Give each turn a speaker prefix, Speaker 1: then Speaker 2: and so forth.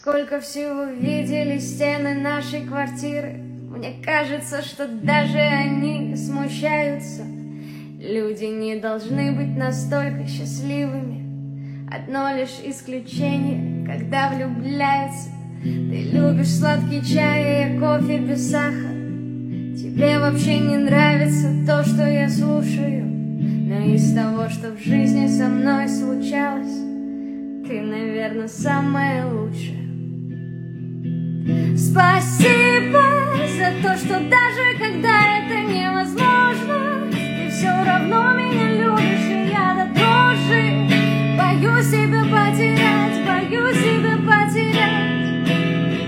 Speaker 1: Сколько всего видели стены нашей квартиры. Мне кажется, что даже они смущаются. Люди не должны быть настолько счастливыми. Одно лишь исключение, когда влюбляются. Ты любишь сладкий чай, а кофе без сахара. Тебе вообще не нравится то, что я слушаю. Но из того, что в жизни со мной случалось, ты, наверное, самая лучшая. Спасибо за то, что даже когда